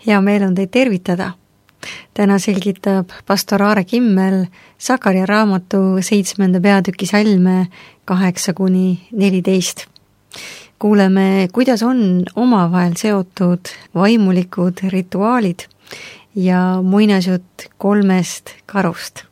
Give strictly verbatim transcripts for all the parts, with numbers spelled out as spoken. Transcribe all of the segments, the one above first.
Hea meel on teid tervitada. Täna selgitab pastor Aare Kimmel Sakaria raamatu seitsmenda peatüki salme kaheksa kuni neliteist. Kuuleme, kuidas on omavahel seotud vaimulikud rituaalid ja muinasjutt kolmest karust.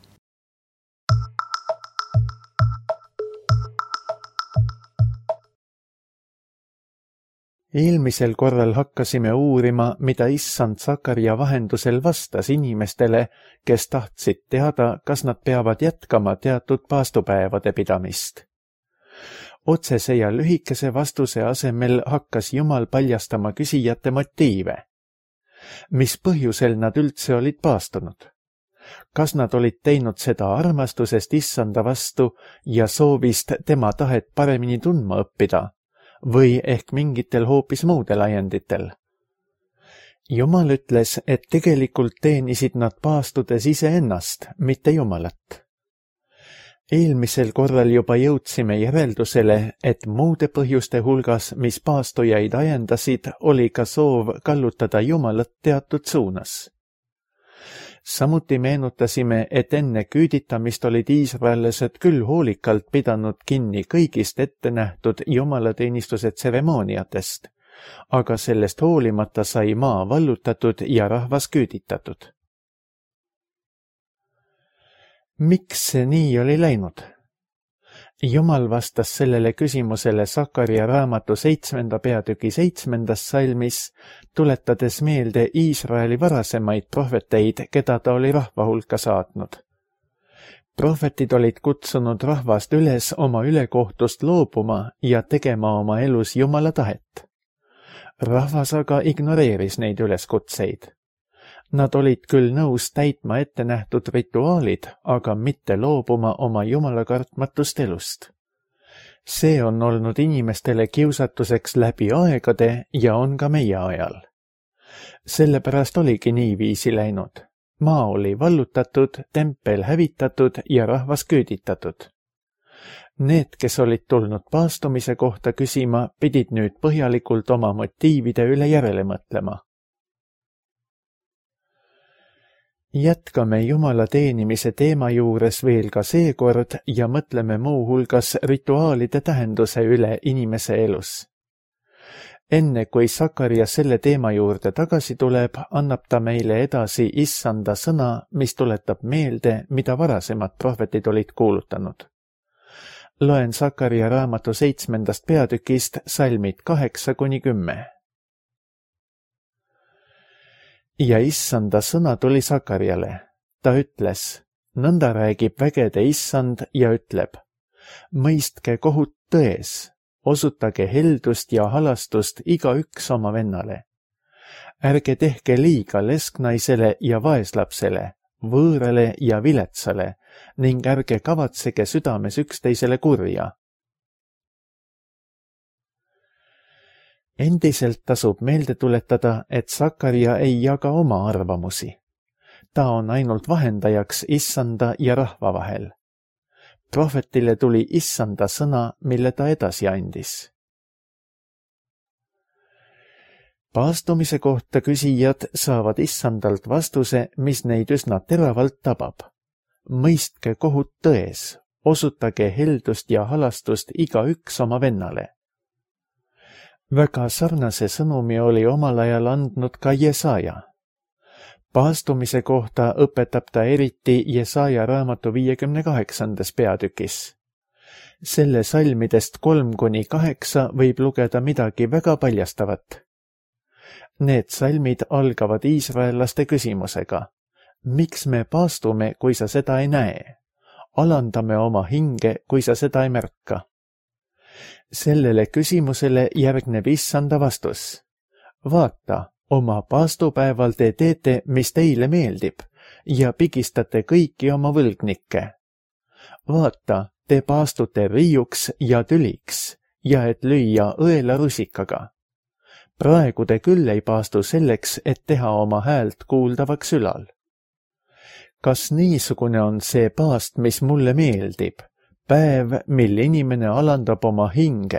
Eelmisel korral hakkasime uurima, mida issand Sakaria vahendusel vastas inimestele, kes tahtsid teada, kas nad peavad jätkama teatud paastupäevade pidamist. Otsese ja lühikese vastuse asemel hakkas Jumal paljastama küsijate motiive. Mis põhjusel nad üldse olid paastunud? Kas nad olid teinud seda armastusest issanda vastu ja soovist tema tahet paremini tundma õppida? Või ehk mingitel hoopis muudel ajenditel. Jumal ütles, et tegelikult teenisid nad paastudes iseennast, mitte Jumalat. Eelmisel korral juba jõudsime järeldusele, et muude põhjuste hulgas, mis paastujaid ajendasid, oli ka soov kallutada Jumalat teatud suunas. Samuti meenutasime, et enne küüditamist olid iisraellased küll hoolikalt pidanud kinni kõigist ette nähtud jumalateenistuse tseremooniatest, aga sellest hoolimata sai maa vallutatud ja rahvas küüditatud. Miks see nii oli läinud? Jumal vastas sellele küsimusele Sakaria raamatu seitsmenda peatüki seitsmendas salmis, tuletades meelde Iisraeli varasemaid prohveteid, keda ta oli rahva hulka saatnud. Prohvetid olid kutsunud rahvast üles oma ülekohtust loobuma ja tegema oma elus Jumala tahet. Rahvas aga ignoreeris neid üleskutseid. Nad olid küll nõus täitma ette nähtud rituaalid, aga mitte loobuma oma Jumala kartmatust elust. See on olnud inimestele kiusatuseks läbi aegade ja on ka meie ajal. Sellepärast oligi niiviisi läinud. Maa oli vallutatud, tempel hävitatud ja rahvas küüditatud. Need, kes olid tulnud paastumise kohta küsima, pidid nüüd põhjalikult oma motiivide üle järele mõtlema. Jätkame Jumala teenimise teema juures veel ka seekord ja mõtleme muu hulgas rituaalide tähenduse üle inimese elus. Enne kui Sakaria selle teema juurde tagasi tuleb, annab ta meile edasi issanda sõna, mis tuletab meelde, mida varasemad prohvetid olid kuulutanud. Loen Sakaria raamatu seitsmendast peatükist salmid kaheksa kuni kümme. Ja issanda sõna tuli Sakariale. Ta ütles, nõnda räägib vägede issand ja ütleb, mõistke kohut tões, osutage heldust ja halastust igaüks oma vennale. Ärge tehke liiga lesknaisele ja vaeslapsele, võõrale ja viletsale, ning ärge kavatsege südames üksteisele kurja. Endiselt tasub meelde tuletada, et Sakaria ei jaga oma arvamusi. Ta on ainult vahendajaks issanda ja rahva vahel. Prohvetile tuli issanda sõna, mille ta edasi andis. Paastumise kohta küsijad saavad issandalt vastuse, mis neid üsna teravalt tabab. Mõistke kohut tões, osutage heldust ja halastust igaüks oma vennale. Väga sarnase sõnumi oli omal ajal andnud ka Jesaja. Paastumise kohta õpetab ta eriti Jesaja raamatu viiekümne kaheksandas peatükis. Selle salmidest kolm kuni kaheksa võib lugeda midagi väga paljastavat. Need salmid algavad iisraellaste küsimusega. Miks me paastume, kui sa seda ei näe? Alandame oma hinge, kui sa seda ei märka. Sellele küsimusele järgneb issanda vastus. Vaata, oma paastupäeval te teete, mis teile meeldib, ja pigistate kõiki oma võlgnikke. Vaata, te paastute riiuks ja tüliks, ja et lüüa õela rusikaga. Praegu te küll ei paastu selleks, et teha oma häält kuuldavaks ülal. Kas niisugune on see paast, mis mulle meeldib? Päev, mil inimene alandab oma hinge,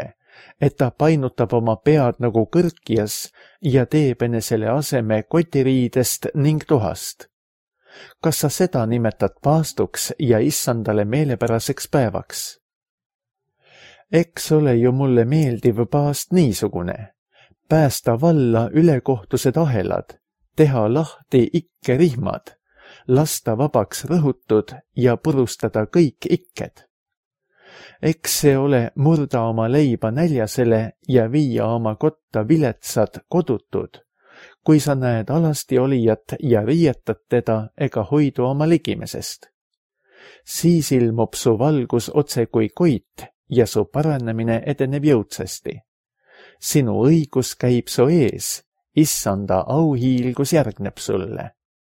et ta painutab oma pead nagu kõrkjas ja teeb enesele aseme kotiriidest ning tuhast. Kas sa seda nimetad paastuks ja issandale meelepäraseks päevaks? Eks ole ju mulle meeldiv paast niisugune. Päästa valla ülekohtused ahelad, teha lahti ikke rihmad, lasta vabaks rõhutud ja purustada kõik ikked. Eks see ole murda oma leiba näljasele ja viia oma kotta viletsad kodutud, kui sa näed alasti olijat ja riietad teda ega hoidu oma ligimesest. Siis ilmub su valgus otse kui koit ja su paranemine edeneb jõudsasti. Sinu õigus käib su ees, issanda auhiilgus järgneb sulle.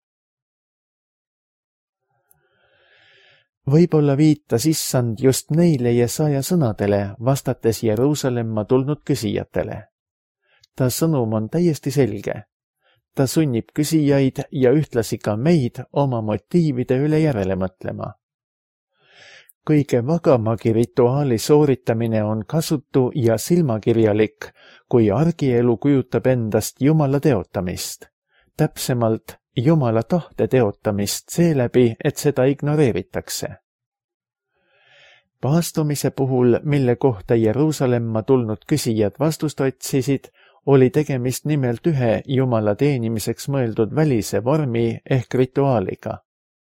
Võib-olla viitas issand just neile Jesaja sõnadele, vastates Jeruusalemma tulnud küsijatele. Ta sõnum on täiesti selge. Ta sunnib küsijaid ja ühtlasi ka meid oma motiivide üle järele mõtlema. Kõige vagamagi rituaali sooritamine on kasutu ja silmakirjalik, kui argielu kujutab endast Jumala teotamist. Täpsemalt Jumala tahte teotamist seeläbi, et seda ignoreeritakse. Paastumise puhul, mille kohta Jeruusalemma tulnud küsijad vastust otsisid, oli tegemist nimelt ühe Jumala teenimiseks mõeldud välise vormi ehk rituaaliga.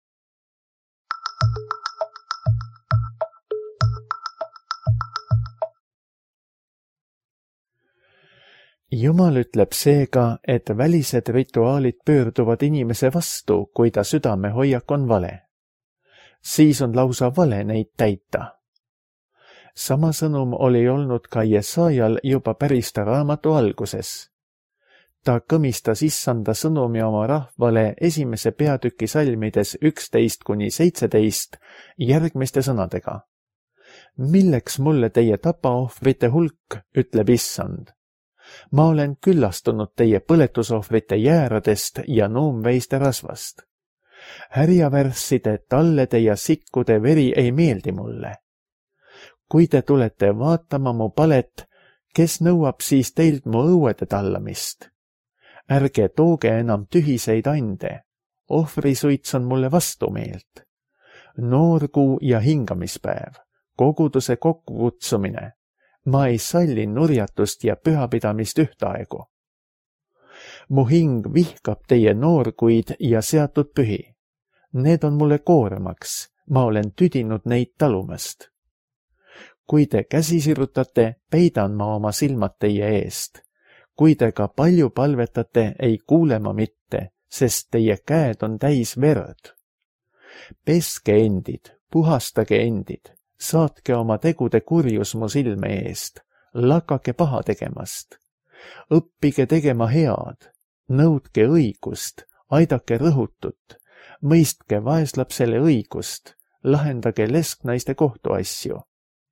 Jumal ütleb seega, et välised rituaalid pöörduvad inimese vastu, kui ta südamehoiak on vale. Siis on lausa vale neid täita. Sama sõnum oli olnud ka Jesajal juba pärista raamatu alguses. Ta kõmistas issanda sõnumi oma rahvale esimese peatüki salmides üksteist kuni seitseteist järgmiste sõnadega. Milleks mulle teie tapaohvrite hulk, ütleb issand. Ma olen küllastunud teie põletusohvrite jääradest ja nuumveiste rasvast. Härjavärsside, tallede ja sikkude veri ei meeldi mulle. Kui te tulete vaatama mu palet, kes nõuab siis teilt mu õuede tallamist? Ärge tooge enam tühiseid ande. Ohvrisuits on mulle vastumeelt. Noorkuu ja hingamispäev, koguduse kokkukutsumine. Ma ei salli nurjatust ja pühapidamist ühtaegu. Mu hing vihkab teie noorkuid ja seatud pühi. Need on mulle koormaks, ma olen tüdinud neid talumast. Kui te käsi sirutate, peidan ma oma silmad teie eest. Kui te ka palju palvetate, ei kuule ma mitte, sest teie käed on täis verd. Peske endid, puhastage endid. Saatke oma tegude kurjus mu silme eest, lakake paha tegemast. Õppige tegema head, nõudke õigust, aidake rõhutut, mõistke vaeslapsele õigust, lahendage lesknaiste kohtuasju.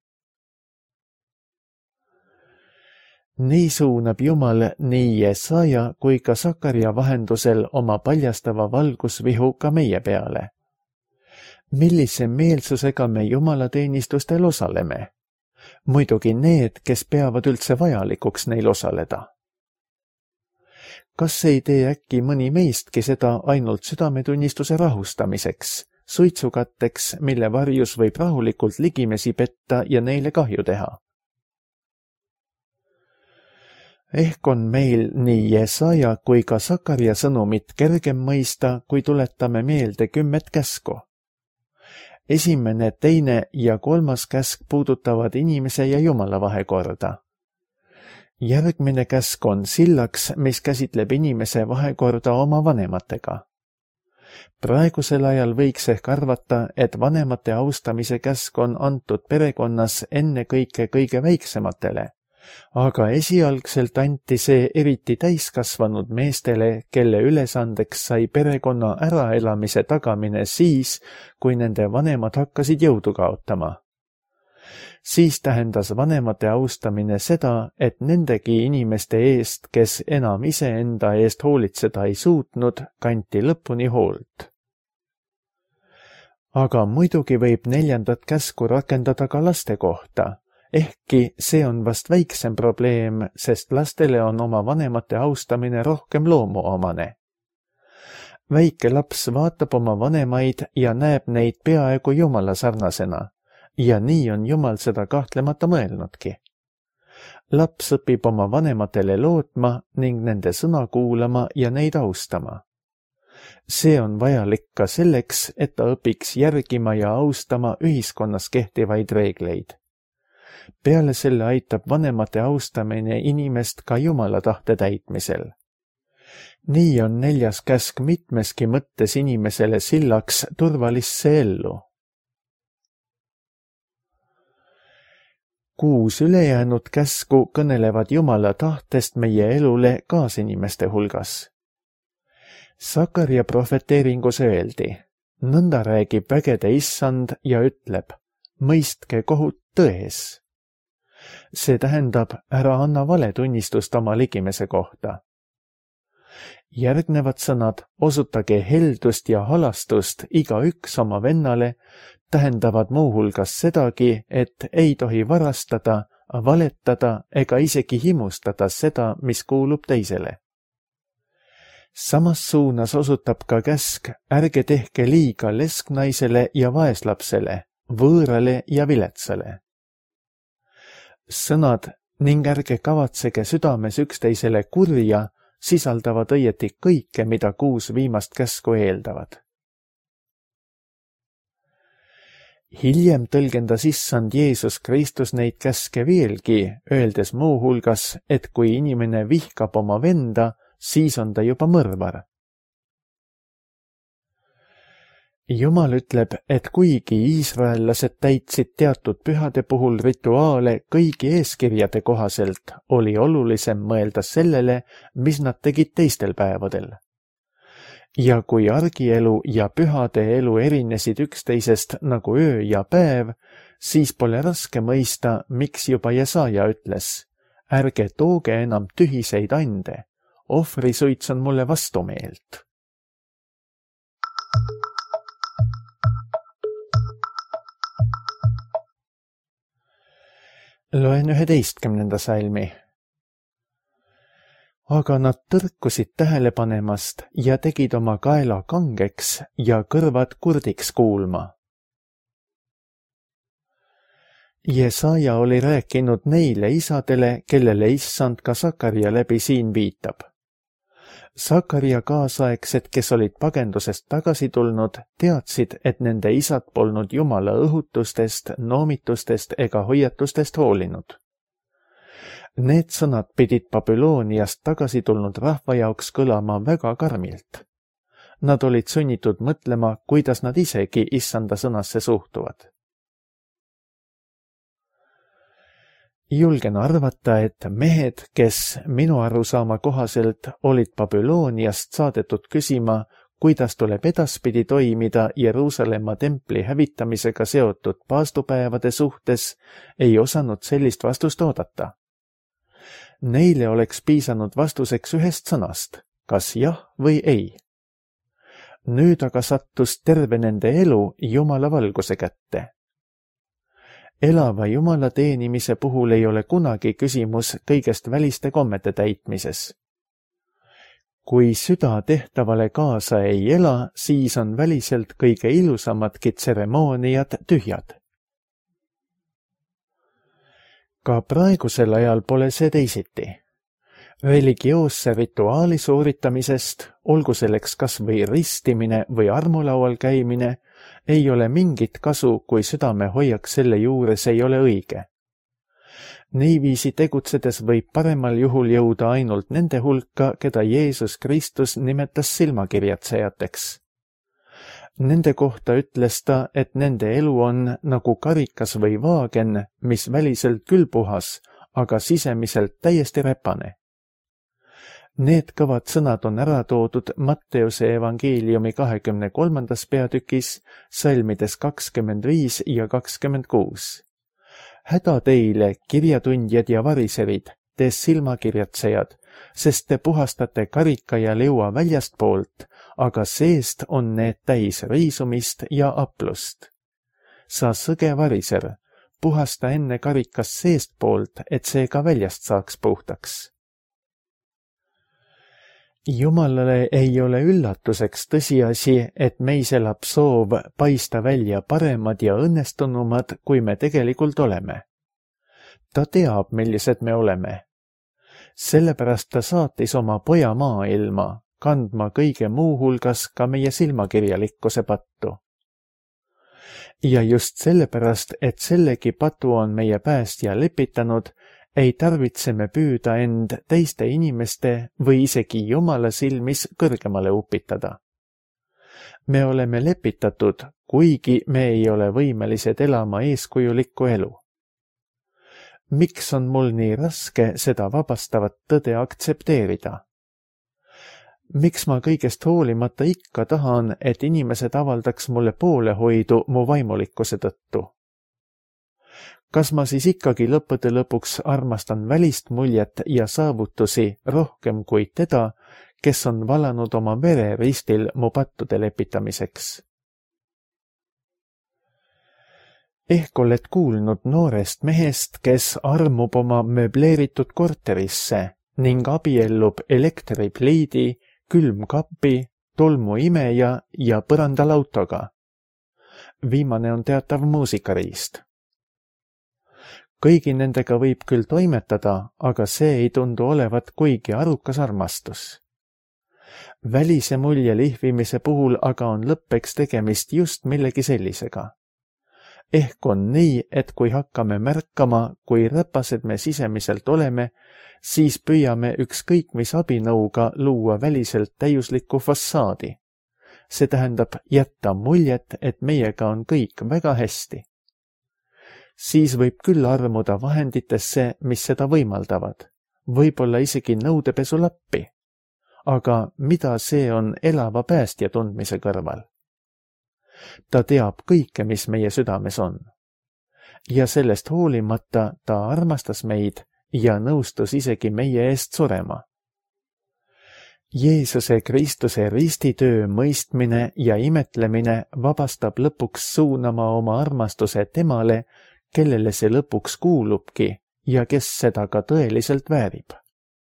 Nii suunab Jumal nii Jesaja kui ka Sakaria vahendusel oma paljastava valgusvihu ka meie peale. Millise meelsusega me jumalateenistustel osaleme? Muidugi need, kes peavad üldse vajalikuks neil osaleda. Kas ei tee äkki mõni meistki seda ainult südametunnistuse rahustamiseks, suitsukatteks, mille varjus võib rahulikult ligimesi petta ja neile kahju teha? Ehk on meil nii Jesaja kui ka Sakaria sõnumit kergem mõista, kui tuletame meelde kümmet käsku. Esimene, teine ja kolmas käsk puudutavad inimese ja Jumala vahekorda. Järgmine käsk on sillaks, mis käsitleb inimese vahekorda oma vanematega. Praegusel ajal võiks ehk arvata, et vanemate austamise käsk on antud perekonnas ennekõike kõige väiksematele, aga esialgselt anti see eriti täiskasvanud meestele, kelle ülesandeks sai perekonna äraelamise tagamine siis, kui nende vanemad hakkasid jõudu kaotama. Siis tähendas vanemate austamine seda, et nendegi inimeste eest, kes enam iseenda eest hoolitseda ei suutnud, kanti lõpuni hoolt. Aga muidugi võib neljandat käsku rakendada ka laste kohta, ehkki see on vast väiksem probleem, sest lastele on oma vanemate austamine rohkem loomuomane. Väike laps vaatab oma vanemaid ja näeb neid peaaegu Jumala sarnasena ja nii on Jumal seda kahtlemata mõelnudki. Laps õpib oma vanematele lootma ning nende sõna kuulama ja neid austama. See on vajalik ka selleks, et ta õpiks järgima ja austama ühiskonnas kehtivaid reegleid. Peale selle aitab vanemate austamine inimest ka Jumala tahte täitmisel. Nii on neljas käsk mitmeski mõttes inimesele sillaks turvalisse ellu. Kuus ülejäänud käsku kõnelevad Jumala tahtest meie elule kaasinimeste hulgas. Sakaria prohveteeringus öeldi, nõnda räägib vägede issand ja ütleb, mõistke kohut tões. See tähendab, ära anna valetunnistust oma ligimese kohta. Järgnevad sõnad, osutage heldust ja halastust igaüks oma vennale, tähendavad muuhulgas sedagi, et ei tohi varastada, valetada ega isegi himustada seda, mis kuulub teisele. Samas suunas osutab ka käsk, ärge tehke liiga lesknaisele ja vaeslapsele, võõrale ja viletsale. Sõnad ning ärge kavatsege südames üksteisele kurja sisaldavad õieti kõike, mida kuus viimast käsku eeldavad. Hiljem tõlgendas issand Jeesus Kristus neid käske veelgi, öeldes muuhulgas, et kui inimene vihkab oma venda, siis on ta juba mõrvar. Jumal ütleb, et kuigi iisraellased täitsid teatud pühade puhul rituaale kõigi eeskirjade kohaselt, oli olulisem mõelda sellele, mis nad tegid teistel päevadel. Ja kui argielu ja pühade elu erinesid üksteisest nagu öö ja päev, siis pole raske mõista, miks juba Jesaja ütles, ärge tooge enam tühiseid ande, ohvrisuits on mulle vastumeelt. Loen üheteistkümnenda salmi. Aga nad tõrkusid tähele panemast ja tegid oma kaela kangeks ja kõrvad kurdiks kuulma. Jesaja oli rääkinud neile isadele, kellele issand ka Sakaria läbi siin viitab. Sakaria kaasaegsed, kes olid pagendusest tagasi tulnud, teadsid, et nende isad polnud Jumala õhutustest, noomitustest ega hoiatustest hoolinud. Need sõnad pidid Babyloniast tagasi tulnud rahva jaoks kõlama väga karmilt. Nad olid sunnitud mõtlema, kuidas nad isegi issanda sõnasse suhtuvad. Julgen arvata, et mehed, kes minu arusaama kohaselt olid Babyloniast saadetud küsima, kuidas tuleb edaspidi toimida Jeruusalemma templi hävitamisega seotud paastupäevade suhtes, ei osanud sellist vastust oodata. Neile oleks piisanud vastuseks ühest sõnast, kas jah või ei. Nüüd aga sattus terve nende elu Jumala valguse kätte. Elava Jumala teenimise puhul ei ole kunagi küsimus kõigest väliste kommete täitmises. Kui süda tehtavale kaasa ei ela, siis on väliselt kõige ilusamadki tseremooniad tühjad. Ka praegusel ajal pole see teisiti. Religioosse rituaali sooritamisest, olgu selleks kas või ristimine või armulaual käimine, ei ole mingit kasu, kui südame hoiak selle juures ei ole õige. Niiviisi tegutsedes võib paremal juhul jõuda ainult nende hulka, keda Jeesus Kristus nimetas silmakirjatsejateks. Nende kohta ütles ta, et nende elu on nagu karikas või vaagen, mis väliselt küll puhas, aga sisemiselt täiesti räpane. Need kõvad sõnad on ära toodud Matteuse evangeeliumi kahekümne kolmandas peatükis, salmides kakskümmend viis ja kakskümmend kuus. Häda teile, kirjatundjad ja variserid, te silmakirjatsejad, sest te puhastate karika ja leua väljastpoolt, aga seest on need täis riisumist ja aplust. Sa sõge variser, puhasta enne karikas seestpoolt, et see ka väljast saaks puhtaks. Jumalale ei ole üllatuseks tõsiasi, et meis elab soov paista välja paremad ja õnnestunumad, kui me tegelikult oleme. Ta teab, millised me oleme. Sellepärast ta saatis oma poja maailma, kandma kõige muu hulgas ka meie silmakirjalikkuse pattu. Ja just sellepärast, et sellegi patu on meie päästja lepitanud, ei tarvitse me püüda end teiste inimeste või isegi Jumala silmis kõrgemale upitada. Me oleme lepitatud, kuigi me ei ole võimelised elama eeskujulikku elu. Miks on mul nii raske seda vabastavat tõde aktsepteerida? Miks ma kõigest hoolimata ikka tahan, et inimesed avaldaks mulle poolehoidu mu vaimulikkuse tõttu? Kas ma siis ikkagi lõppude lõpuks armastan välist muljet ja saavutusi rohkem kui teda, kes on valanud oma vere ristil mu pattude lepitamiseks? Ehk oled kuulnud noorest mehest, kes armub oma möbleeritud korterisse ning abiellub elektripliidi, külmkapi, tolmuimeja ja põrandal autoga. Viimane on teatav muusikariist. Kõigi nendega võib küll toimetada, aga see ei tundu olevat kuigi arukas armastus. Välise mulje lihvimise puhul aga on lõppeks tegemist just millegi sellisega. Ehk on nii, et kui hakkame märkama, kui räpased me sisemiselt oleme, siis püüame ükskõik mis abinõuga luua väliselt täiuslikku fassaadi. See tähendab jätta muljet, et meiega on kõik väga hästi. Siis võib küll armuda vahenditesse, mis seda võimaldavad, võib-olla isegi nõudepesulappi. Aga mida see on elava päästja tundmise kõrval? Ta teab kõike, mis meie südames on. Ja sellest hoolimata ta armastas meid ja nõustus isegi meie eest surema. Jeesuse Kristuse ristitöö mõistmine ja imetlemine vabastab lõpuks suunama oma armastuse temale, kellele see lõpuks kuulubki ja kes seda ka tõeliselt väärib.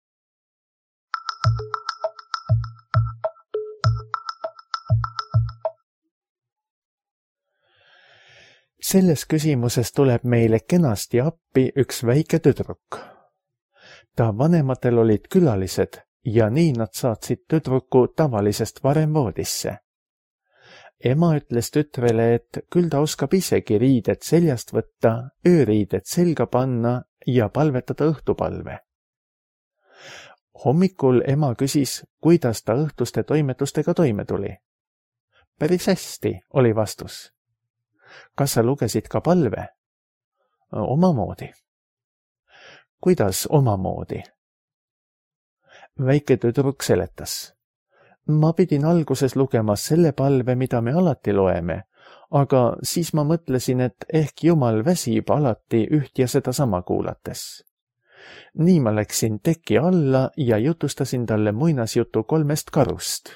Selles küsimuses tuleb meile kenasti appi üks väike tüdruk. Ta vanematel olid külalised ja nii nad saatsid tüdruku tavalisest varem voodisse. Ema ütles tütrele, et küll ta oskab isegi riided seljast võtta, ööriided selga panna ja palvetada õhtupalve. Hommikul ema küsis, kuidas ta õhtuste toimetustega toime tuli. Päris hästi, oli vastus. Kas sa lugesid ka palve? Omamoodi. Kuidas omamoodi? Väike tüdruk seletas. Ma pidin alguses lugema selle palve, mida me alati loeme, aga siis ma mõtlesin, et ehk Jumal väsib alati üht ja seda sama kuulates. Nii ma läksin teki alla ja jutustasin talle muinasjutu kolmest karust.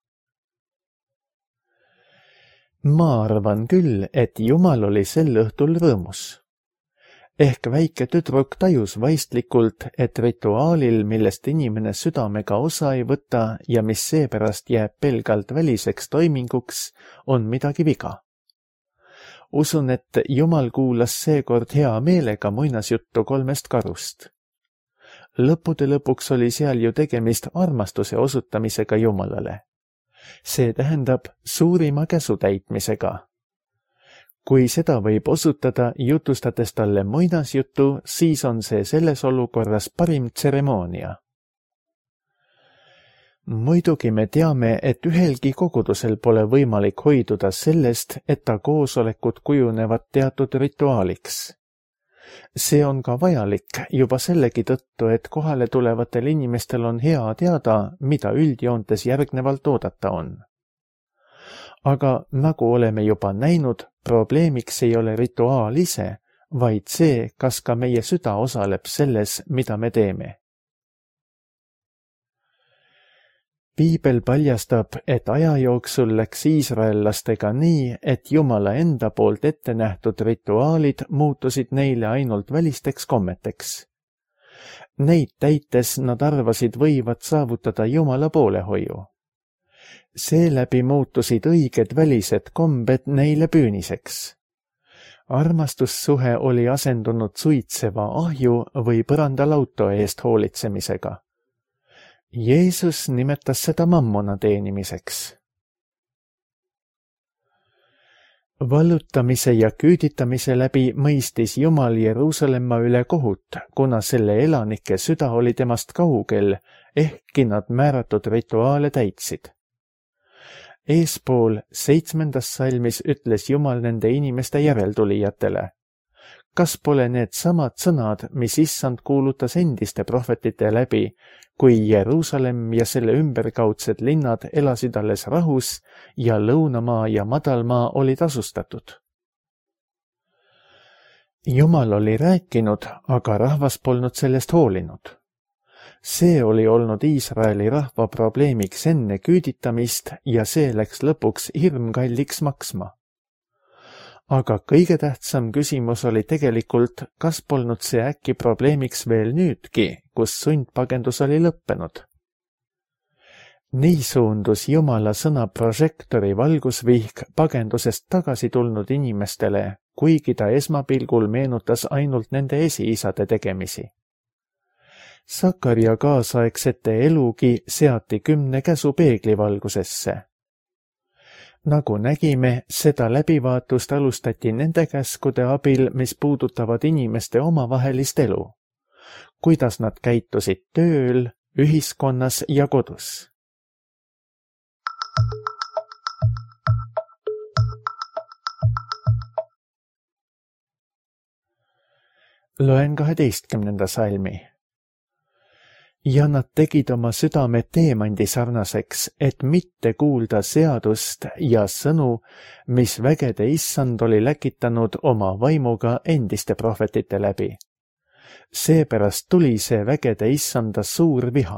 Ma arvan küll, et Jumal oli sel õhtul rõõmus. Ehk väike tüdruk tajus vaistlikult, et rituaalil, millest inimene südamega osa ei võta ja mis seepärast jääb pelgalt väliseks toiminguks, on midagi viga. Usun, et Jumal kuulas seekord hea meelega muinasjuttu kolmest karust. Lõppude lõpuks oli seal ju tegemist armastuse osutamisega Jumalale. See tähendab suurima käsu täitmisega. Kui seda võib osutada jutustades talle muinasjutu, siis on see selles olukorras parim tseremoonia. Muidugi me teame, et ühelgi kogudusel pole võimalik hoiduda sellest, et ta koosolekud kujunevad teatud rituaaliks. See on ka vajalik juba sellegi tõttu, et kohale tulevatel inimestel on hea teada, mida üldjoontes järgnevalt oodata on. Aga nagu oleme juba näinud, probleemiks ei ole rituaal ise, vaid see, kas ka meie süda osaleb selles, mida me teeme. piibel paljastab, et aja jooksul läks iisraellastega nii, et Jumala enda poolt ette nähtud rituaalid muutusid neile ainult välisteks kommeteks. Neid täites nad arvasid võivad saavutada Jumala poolehoiu. Seeläbi muutusid õiged välised kombed neile püüniseks. Armastussuhe oli asendunud suitseva ahju või põrandalauto eest hoolitsemisega. Jeesus nimetas seda mammona teenimiseks. Vallutamise ja küüditamise läbi mõistis Jumal Jeruusalemma üle kohut, kuna selle elanike süda oli temast kaugel, ehkki nad määratud rituaale täitsid. Eespool seitsmendas salmis ütles Jumal nende inimeste järeltulijatele. Kas pole need samad sõnad, mis issand kuulutas endiste prohvetite läbi, kui Jeruusalemm ja selle ümberkaudsed linnad elasid alles rahus ja lõunamaa ja madalmaa olid asustatud? Jumal oli rääkinud, aga rahvas polnud sellest hoolinud. See oli olnud Iisraeli rahva probleemiks enne küüditamist ja see läks lõpuks hirmkalliks maksma. Aga kõige tähtsam küsimus oli tegelikult, kas polnud see äkki probleemiks veel nüüdki, kus sundpagendus oli lõppenud. Nii suundus Jumala sõna prožektori valgusvihk pagendusest tagasi tulnud inimestele, kuigi ta esmapilgul meenutas ainult nende esiisade tegemisi. Sakaria kaasaegsete elugi seati kümne käsu peegli valgusesse. Nagu nägime, seda läbivaatust alustati nende käskude abil, mis puudutavad inimeste omavahelist elu. Kuidas nad käitusid tööl, ühiskonnas ja kodus. Loen kaheteistkümnenda salmi. Ja nad tegid oma südame teemandi sarnaseks, et mitte kuulda seadust ja sõnu, mis vägede issand oli läkitanud oma vaimuga endiste prohvetite läbi. Seepärast tuli see vägede issanda suur viha.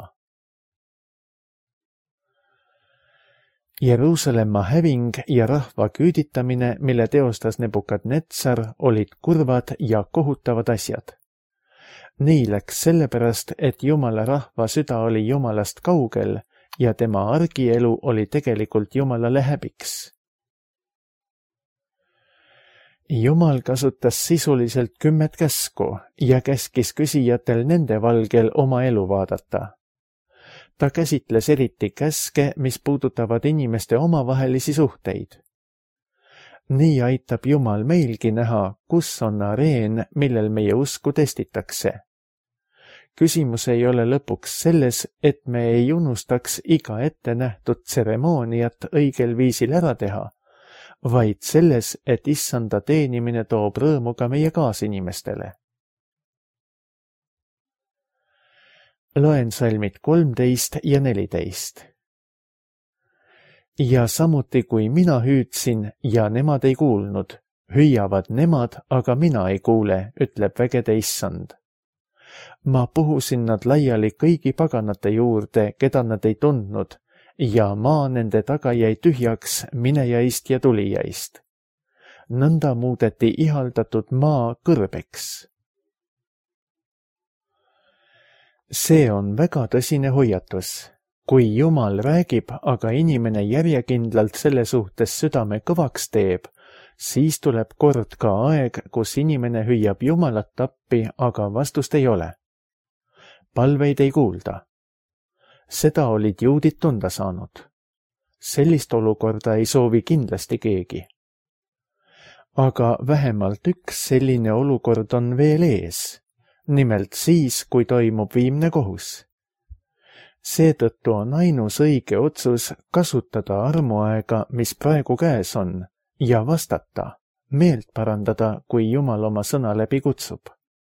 Jeruusalemma häving ja rahva küüditamine, mille teostas Nebukadnetsar, olid kurvad ja kohutavad asjad. Nii läks sellepärast, et Jumala rahva süda oli Jumalast kaugel ja tema argielu oli tegelikult Jumalale häbiks. Jumal kasutas sisuliselt kümmet käsku ja käskis küsijatel nende valgel oma elu vaadata. Ta käsitles eriti käske, mis puudutavad inimeste omavahelisi suhteid. Nii aitab Jumal meilgi näha, kus on areen, millel meie usku testitakse. Küsimus ei ole lõpuks selles, et me ei unustaks iga ette nähtud tseremooniat õigel viisil ära teha, vaid selles, et issanda teenimine toob rõõmu ka meie kaasinimestele. Loen salmid kolmteist ja neliteist. Ja samuti kui mina hüüdsin ja nemad ei kuulnud, hüüavad nemad, aga mina ei kuule, ütleb vägede issand. Ma puhusin nad laiali kõigi paganate juurde, keda nad ei tundnud, ja maa nende taga jäi tühjaks minejaist ja tulijaist. Nõnda muudeti ihaldatud maa kõrbeks. See on väga tõsine hoiatus. Kui Jumal räägib, aga inimene järjekindlalt selle suhtes südame kõvaks teeb, siis tuleb kord ka aeg, kus inimene hüüab Jumalat appi, aga vastust ei ole. Palveid ei kuulda. Seda olid juudid tunda saanud. Sellist olukorda ei soovi kindlasti keegi. Aga vähemalt üks selline olukord on veel ees, nimelt siis, kui toimub viimne kohus. Seetõttu on ainus õige otsus kasutada armuaega, mis praegu käes on, ja vastata, meelt parandada, kui Jumal oma sõna läbi kutsub.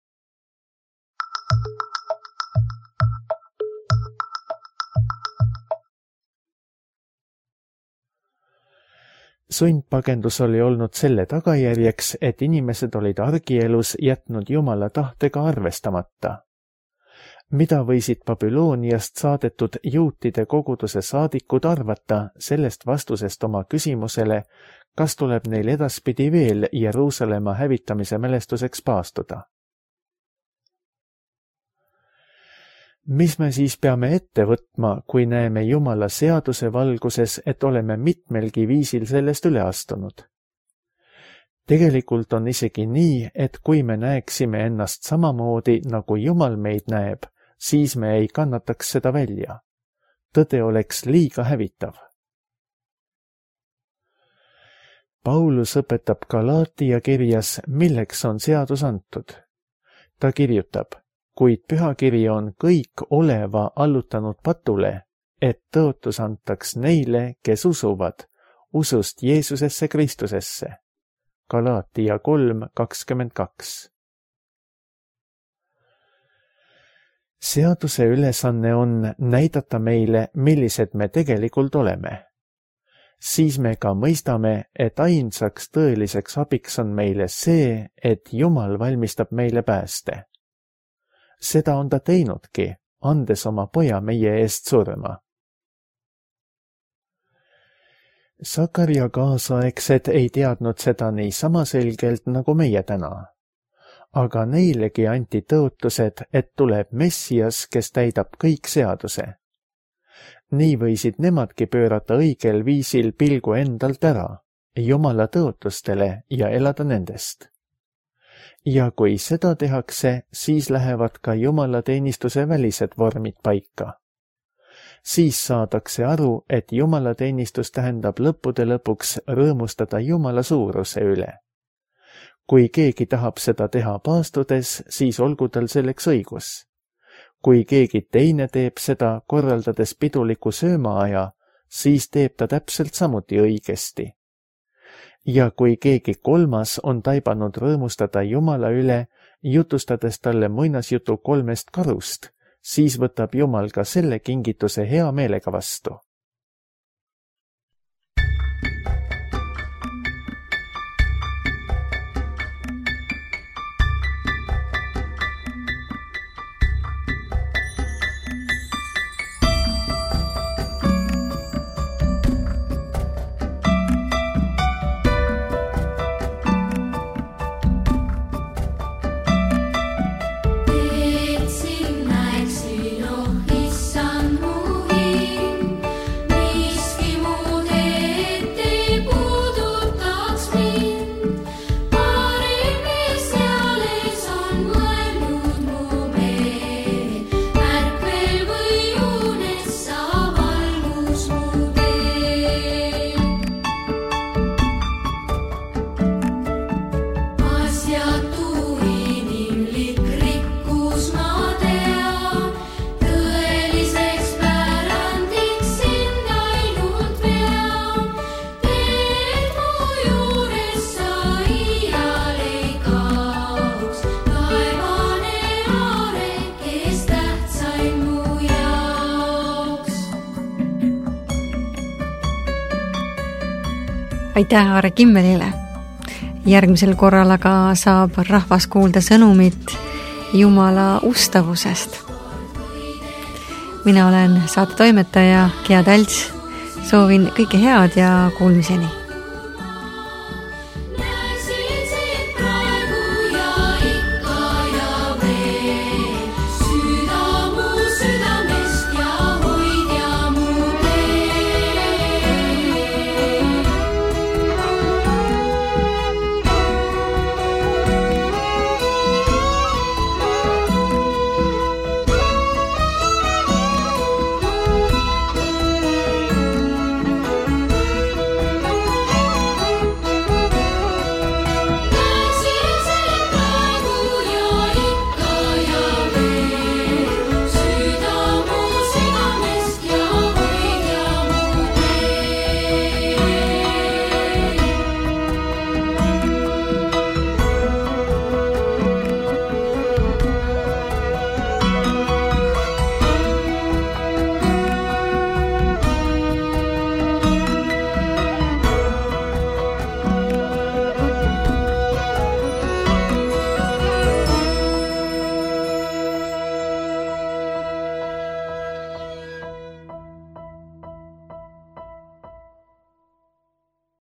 Sundpagendus oli olnud selle tagajärjeks, et inimesed olid argielus jätnud Jumala tahtega arvestamata. Mida võisid Babyloniast saadetud juutide koguduse saadikud arvata sellest vastusest oma küsimusele, kas tuleb neil edaspidi veel Jeruusalemma hävitamise mälestuseks paastuda? Mis me siis peame ette võtma, kui näeme Jumala seaduse valguses, et oleme mitmelgi viisil sellest üle astunud? Tegelikult on isegi nii, et kui me näeksime ennast samamoodi, nagu Jumal meid näeb, siis me ei kannataks seda välja. Tõde oleks liiga hävitav. Paulus õpetab Galaatia kirjas, milleks on seadus antud. Ta kirjutab, kuid pühakiri on kõik oleva allutanud patule, et tõotus antaks neile, kes usuvad, usust Jeesusesse Kristusesse. Galaatia kolm kakskümmend kaks. Seaduse ülesanne on näidata meile, millised me tegelikult oleme. Siis me ka mõistame, et ainsaks tõeliseks abiks on meile see, et Jumal valmistab meile pääste. Seda on ta teinudki, andes oma poja meie eest surma. Sakarja kaasaegsed ei teadnud seda nii sama selgelt nagu meie täna. Aga neilegi anti tõotused, et tuleb Messias, kes täidab kõik seaduse. Nii võisid nemadki pöörata õigel viisil pilgu endalt ära, Jumala tõotustele ja elada nendest. Ja kui seda tehakse, siis lähevad ka Jumala teenistuse välised vormid paika. Siis saadakse aru, et Jumala teenistus tähendab lõppude lõpuks rõõmustada Jumala suuruse üle. Kui keegi tahab seda teha paastudes, siis olgu tal selleks õigus. Kui keegi teine teeb seda, korraldades piduliku söömaaja, siis teeb ta täpselt samuti õigesti. Ja kui keegi kolmas on taibanud rõõmustada Jumala üle, jutustades talle muinasjutu kolmest karust, siis võtab Jumal ka selle kingituse hea meelega vastu. Aitäh Aare Kimmelile. Järgmisel korral aga saab rahvas kuulda sõnumit Jumala ustavusest. Mina olen saate toimetaja Gea Talts. Soovin kõike head ja kuulmiseni.